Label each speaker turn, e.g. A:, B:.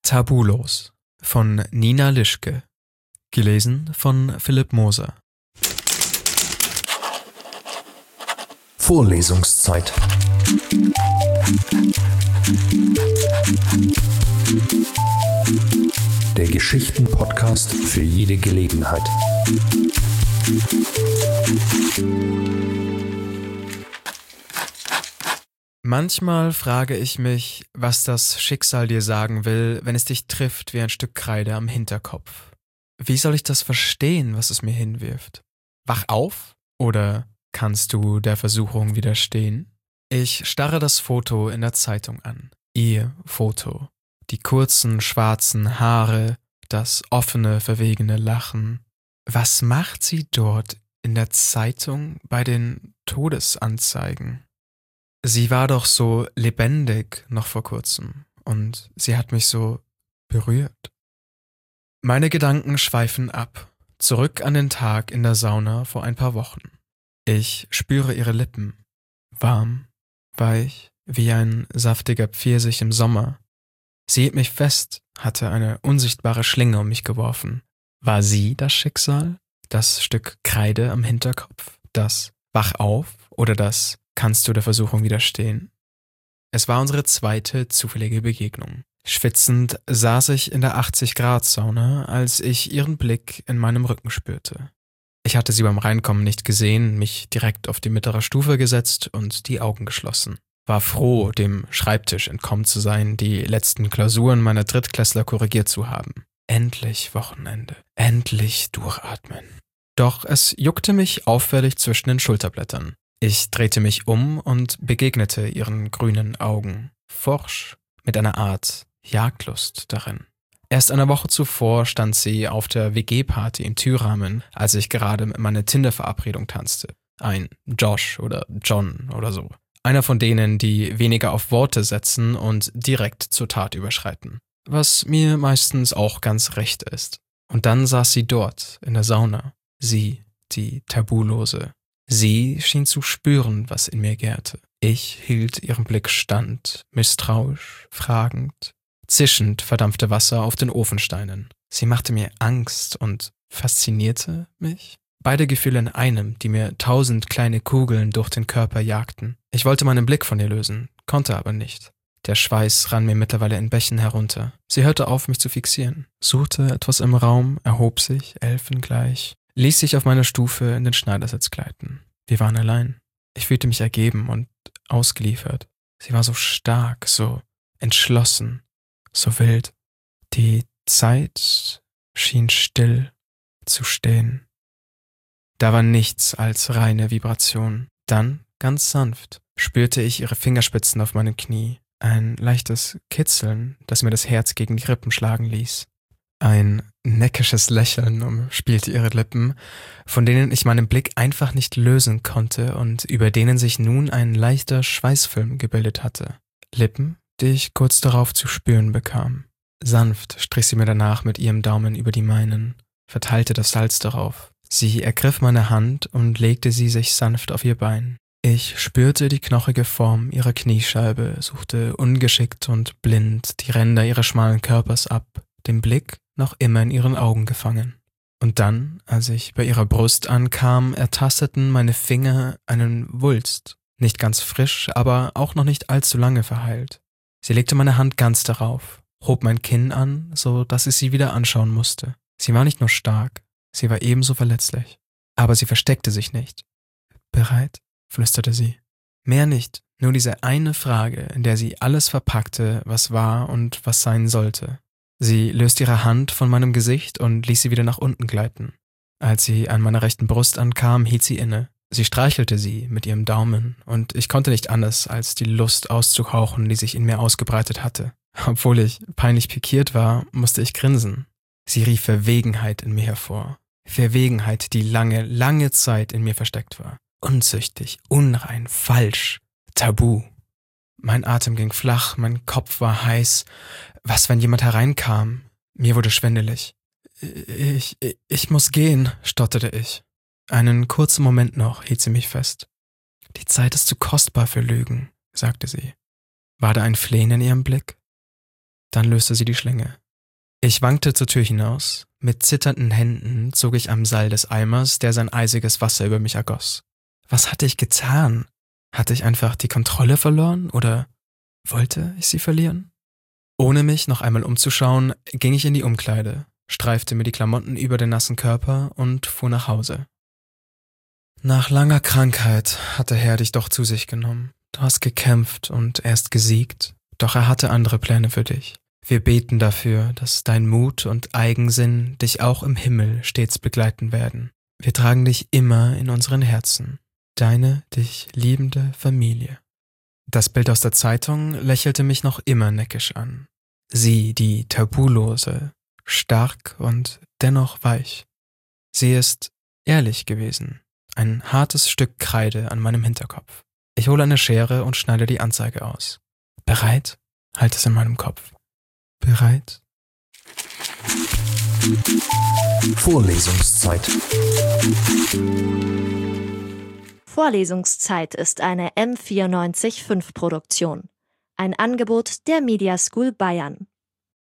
A: Tabulos von Nina Lischke. Gelesen von Philipp Moser.
B: Vorlesungszeit. Der Geschichten-Podcast für jede Gelegenheit.
A: Manchmal frage ich mich, was das Schicksal dir sagen will, wenn es dich trifft wie ein Stück Kreide am Hinterkopf. Wie soll ich das verstehen, was es mir hinwirft? Wach auf? Oder kannst du der Versuchung widerstehen? Ich starre das Foto in der Zeitung an. Ihr Foto. Die kurzen, schwarzen Haare, das offene, verwegene Lachen. Was macht sie dort in der Zeitung bei den Todesanzeigen? Sie war doch so lebendig noch vor kurzem und sie hat mich so berührt. Meine Gedanken schweifen ab, zurück an den Tag in der Sauna vor ein paar Wochen. Ich spüre ihre Lippen, warm, weich, wie ein saftiger Pfirsich im Sommer. Sie hielt mich fest, hatte eine unsichtbare Schlinge um mich geworfen. War sie das Schicksal? Das Stück Kreide am Hinterkopf? Das Wach auf oder das Kannst du der Versuchung widerstehen? Es war unsere zweite zufällige Begegnung. Schwitzend saß ich in der 80-Grad-Sauna, als ich ihren Blick in meinem Rücken spürte. Ich hatte sie beim Reinkommen nicht gesehen, mich direkt auf die mittlere Stufe gesetzt und die Augen geschlossen. War froh, dem Schreibtisch entkommen zu sein, die letzten Klausuren meiner Drittklässler korrigiert zu haben. Endlich Wochenende. Endlich durchatmen. Doch es juckte mich auffällig zwischen den Schulterblättern. Ich drehte mich um und begegnete ihren grünen Augen, forsch, mit einer Art Jagdlust darin. Erst eine Woche zuvor stand sie auf der WG-Party in Thüramen, als ich gerade mit meiner Tinder-Verabredung tanzte. Ein Josh oder John oder so. Einer von denen, die weniger auf Worte setzen und direkt zur Tat überschreiten. Was mir meistens auch ganz recht ist. Und dann saß sie dort, in der Sauna. Sie, die Tabulose. Sie schien zu spüren, was in mir gärte. Ich hielt ihrem Blick stand, misstrauisch, fragend. Zischend verdampfte Wasser auf den Ofensteinen. Sie machte mir Angst und faszinierte mich. Beide Gefühle in einem, die mir 1000 kleine Kugeln durch den Körper jagten. Ich wollte meinen Blick von ihr lösen, konnte aber nicht. Der Schweiß rann mir mittlerweile in Bächen herunter. Sie hörte auf, mich zu fixieren, suchte etwas im Raum, erhob sich, elfengleich, ließ sich auf meine Stufe in den Schneidersitz gleiten. Wir waren allein. Ich fühlte mich ergeben und ausgeliefert. Sie war so stark, so entschlossen, so wild. Die Zeit schien still zu stehen. Da war nichts als reine Vibration. Dann, ganz sanft, spürte ich ihre Fingerspitzen auf meinem Knie. Ein leichtes Kitzeln, das mir das Herz gegen die Rippen schlagen ließ. Ein neckisches Lächeln umspielte ihre Lippen, von denen ich meinen Blick einfach nicht lösen konnte und über denen sich nun ein leichter Schweißfilm gebildet hatte. Lippen, die ich kurz darauf zu spüren bekam. Sanft strich sie mir danach mit ihrem Daumen über die meinen, verteilte das Salz darauf. Sie ergriff meine Hand und legte sie sich sanft auf ihr Bein. Ich spürte die knochige Form ihrer Kniescheibe, suchte ungeschickt und blind die Ränder ihres schmalen Körpers ab, den Blick noch immer in ihren Augen gefangen. Und dann, als ich bei ihrer Brust ankam, ertasteten meine Finger einen Wulst. Nicht ganz frisch, aber auch noch nicht allzu lange verheilt. Sie legte meine Hand ganz darauf, hob mein Kinn an, so dass ich sie wieder anschauen musste. Sie war nicht nur stark, sie war ebenso verletzlich. Aber sie versteckte sich nicht. »Bereit?« flüsterte sie. Mehr nicht, nur diese eine Frage, in der sie alles verpackte, was war und was sein sollte. Sie löste ihre Hand von meinem Gesicht und ließ sie wieder nach unten gleiten. Als sie an meiner rechten Brust ankam, hielt sie inne. Sie streichelte sie mit ihrem Daumen und ich konnte nicht anders, als die Lust auszuhauchen, die sich in mir ausgebreitet hatte. Obwohl ich peinlich pikiert war, musste ich grinsen. Sie rief Verwegenheit in mir hervor. Verwegenheit, die lange, lange Zeit in mir versteckt war. Unzüchtig, unrein, falsch, tabu. Mein Atem ging flach, mein Kopf war heiß. Was, wenn jemand hereinkam? Mir wurde schwindelig. Ich muss gehen, stotterte ich. Einen kurzen Moment noch hielt sie mich fest. Die Zeit ist zu kostbar für Lügen, sagte sie. War da ein Flehen in ihrem Blick? Dann löste sie die Schlinge. Ich wankte zur Tür hinaus. Mit zitternden Händen zog ich am Seil des Eimers, der sein eisiges Wasser über mich ergoss. Was hatte ich getan? Hatte ich einfach die Kontrolle verloren oder wollte ich sie verlieren? Ohne mich noch einmal umzuschauen, ging ich in die Umkleide, streifte mir die Klamotten über den nassen Körper und fuhr nach Hause. Nach langer Krankheit hat der Herr dich doch zu sich genommen. Du hast gekämpft und erst gesiegt, doch er hatte andere Pläne für dich. Wir beten dafür, dass dein Mut und Eigensinn dich auch im Himmel stets begleiten werden. Wir tragen dich immer in unseren Herzen. Deine, dich liebende Familie. Das Bild aus der Zeitung lächelte mich noch immer neckisch an. Sie, die Tabulose, stark und dennoch weich. Sie ist ehrlich gewesen. Ein hartes Stück Kreide an meinem Hinterkopf. Ich hole eine Schere und schneide die Anzeige aus. Bereit? Halt es in meinem Kopf. Bereit?
B: Vorlesungszeit.
C: Vorlesungszeit ist eine M94.5 Produktion. Ein Angebot der Media School Bayern.